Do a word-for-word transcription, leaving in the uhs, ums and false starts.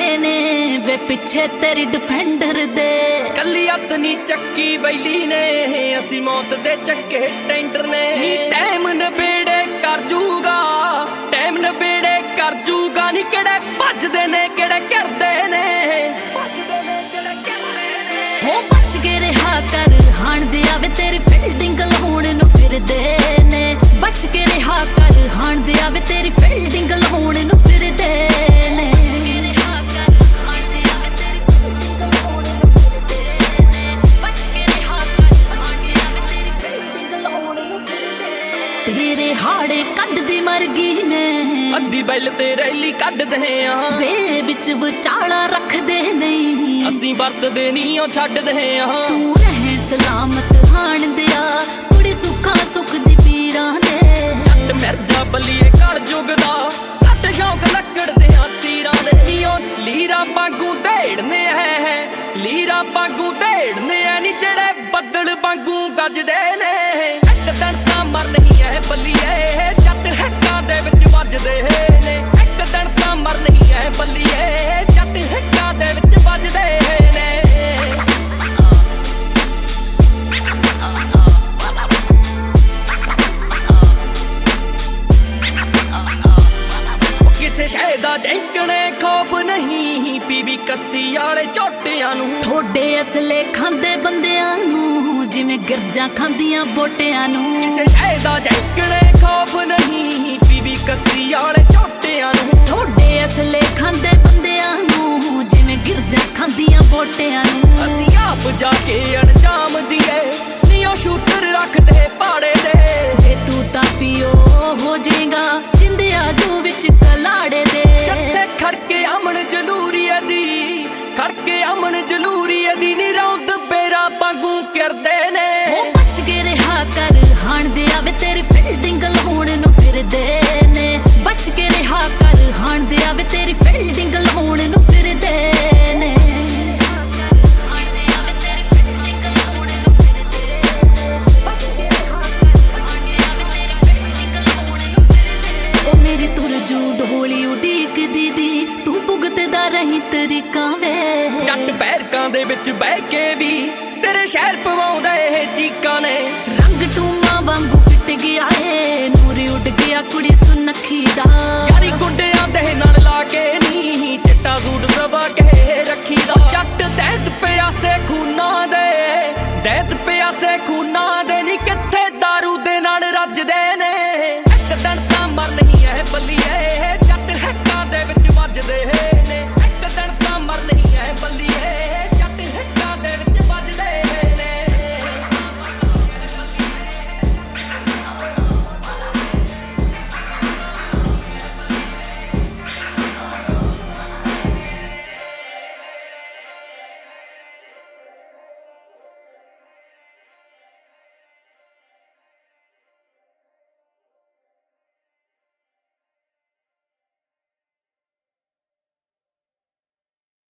ने वे पिछे तेरी डिफेंडर दे कली हथ नी चक्की बैली ने असी मौत दे चक्के टेंडर ने टाइम नबेड़े कर जूगा टाइम नबेड़े कर जूगा नी केड़े भजदे ने केड़े करदे ने हो बच के रहा कर हाण दे आवे तेरी फील्डिंग लाउण नु फिरदे ने बच के रहा कर हाण दे आवे तेरी फील्डिंग लाउण नु फिरदे ने तेरे हाड़े कड दी मर गई ने अद्धी बैल ते रैली कड दे आ वे विच विचाला रख दे नहीं असी वरत दे नी ओ छड्ड दे आ तू रहे सलामत हाण दिया कुड़ी सुखा सुख दी पीरां दे जट मिर्जा बलिए कल जुगदा लट शौक लकड़ दे तीरां दे नीओ लीरा वांगू ढेड़ने है लीरा वांगू ढेड़ने नी जेड़े बदल वांगू गजदे ने एक दिन तां मर नहीं है बलिए जट हक्कां दे विच वजदे ने एक दिन तां मर नहीं है बलिए जट हक्कां दे विच वजदे ने किसे शै दा जैंकणे खौफ नहीं पीवी कत्ती आले झोटियां नू थोड़े असले खांदे बंदियां नू जिवें गिरजां खांदियां बोटियां नू किसे शै दा जैंकणे खौफ नहीं पीवी कत्ती आले झोटियां नू थोड़े असले खांदे बंदियां नू जिवें गिरजां खांदियां बोटियां नू असी आप जाके अनजाम दिए नीओ शूटर रख दे पाड़े दे वे तू तां पियो हो जाएगा जिंदे आजू विच कलाड़े दे जत्थे खड़के अमन जलूरीए दी खड़के अमन जलूरीए दी नी रौंद बेरा वांगू करदे ने हो बच के रहा कर हाण दे आवे तेरी फील्डिंग लाउण नु फिरदे ने बच के रहा कर हाण दे आवे तेरी फील्डिंग लाउण नु फिरदे ने मेरी तुरजू ढोली उडीक दीदी तू भुगतदा रही तरीका वे जट बैरकां दे विच बह के भी तेरे शहर पवाउंदा ए चीकां ने रंग टूमा वांगू फिट गया है नूरी उड़ गया कुड़ी सुनखी दा यारी गुंडियां दे नाल ला के नी चिट्टा सूट सबा के रखी दा जट दैत प्यासे खूना दे दैत प्यासे खूना दे नी किथे